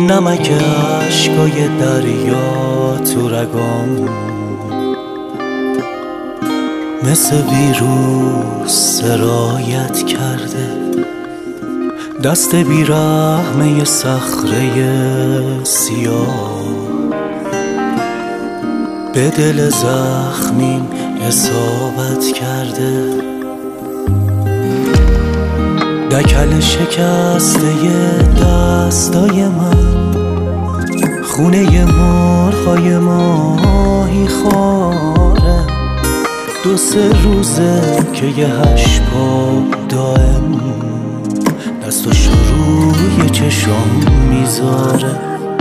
نمک عشقای دریا تو رگام مثل ویروس سرایت کرده، دست بیرحمه صخره سیاه به دل زخمیم اصابت کرده. دکل شکسته دستای من، خونه مرغای ماهی خواره، 2-3 روزه که یه هشپا دائم دستاشو روی چشام میذاره.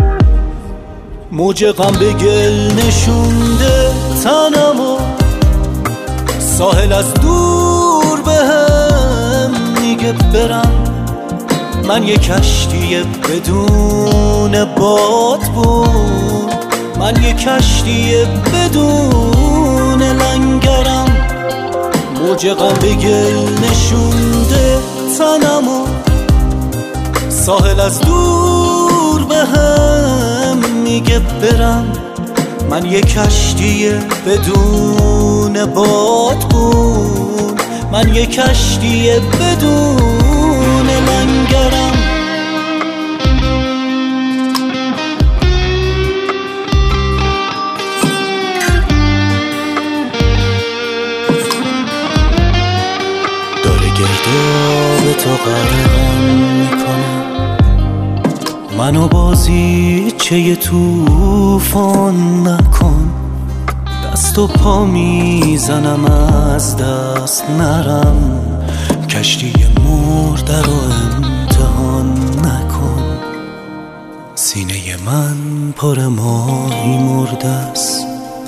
موج غم به گل نشونده تنمو، ساحل از دور بهم میگه برم. من یه کشتی بدون باد بود، من یه کشتی بدون لنگرم. موج غم به گل نشونده تنمو، ساحل از دور بهم میگه برم. من یه کشتی بدون باد بود، من یه کشتی بدون لنگرم. داره گرداب تو غرقم میکنه، منو بازیچه توفان نکن. دست و پا میزنم از دست نرم، کشتی مرده رو امتحان نکن. سینه من پر ماهی مرده است،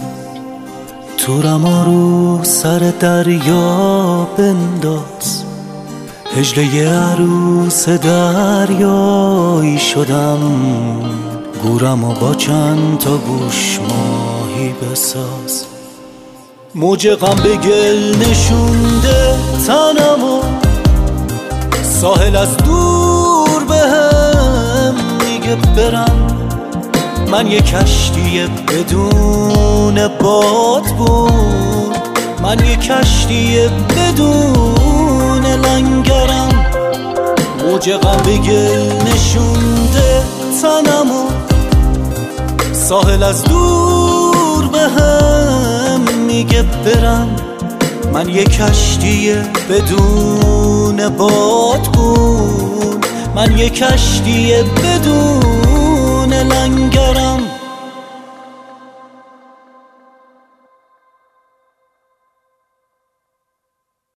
تورم رو سر دریا بنداز. هجله عروس دریایی شدم، گورم و با چند تا گوش ماهی بساز. موج غم به گل نشونده تنمو، ساحل از دور بهم میگه برم. من یه کشتی بدون باد بود، من یه کشتی بدون لنگرم. موج غم به گل نشونده تنمو، ساحل از دور بهم میگه برم. من یه کشتی بدون باد بود، من یه کشتی بدون لنگرم.